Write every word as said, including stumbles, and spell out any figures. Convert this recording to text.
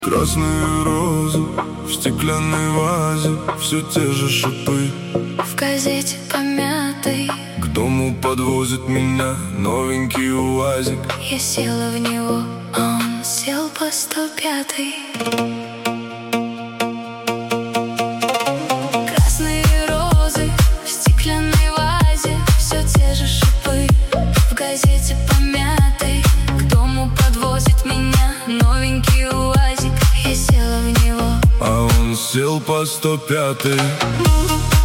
Красные розы в стеклянной вазе, все те же шипы. В газете помятой К дому подвозит меня новенький УАЗик. я села в него, а он сел по сто пятой. Красные розы в стеклянной вазе, все те же шипы. В газете помятой к дому подвозит меня новенький УАЗик. Я села в него, а он сел по сто пятой.